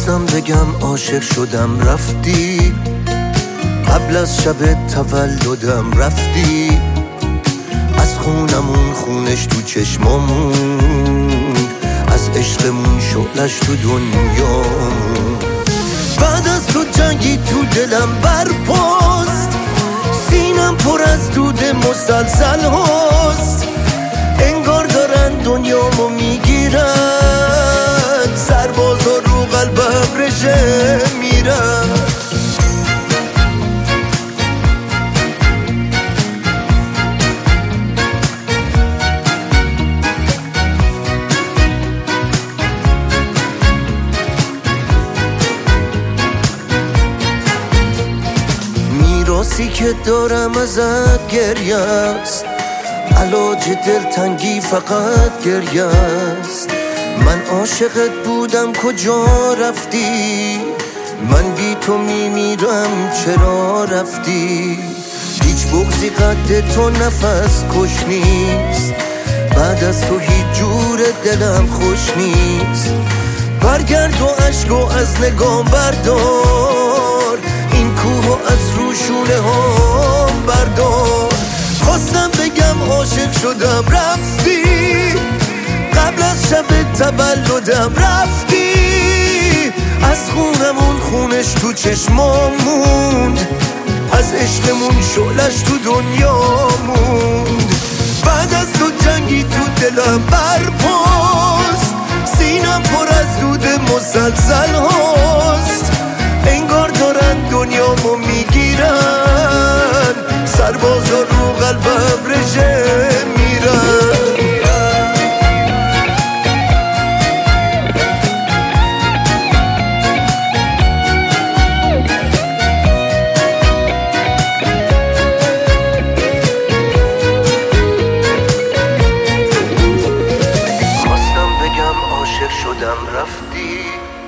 خواستم بگم عاشق شدم رفتی، قبل از شب تولدم رفتی، از خونمون خونش تو چشمامون، از عشقمون شعلش تو دنیا. بعد از تو جنگی تو دلم برپاست، سینم پر از دود مسلسل هاست، انگار دارن دنیامو میگیرن، سربازا رو قلبم رژه میرن. میراثی که دارم ازت گریه است، علاج دلتنگی فقط گریه است. من عاشقت بودم کجا رفتی، من بی تو میمیرم چرا رفتی. هیچ بغضی قد تو نفس کش نیست، بعد از تو هیچ جور دلم خوش نیست. برگرد و عشق و از نگام بردار، این کوه از روشونه هم بردار. خواستم بگم عاشق شدم رفتی، قبل از شب تولدم رفتی، از خونمون خونش تو چشمام موند، از عشقمون شعلش تو دنیا موند. بعد از تو جنگی تو دلم برپاست، سینم پر از دود مسلسل هاست، انگار دارن دنیامو میگیرن، سربازا رو قلبم رژه میرن. خواستم بگم عاشق شدم رفتی،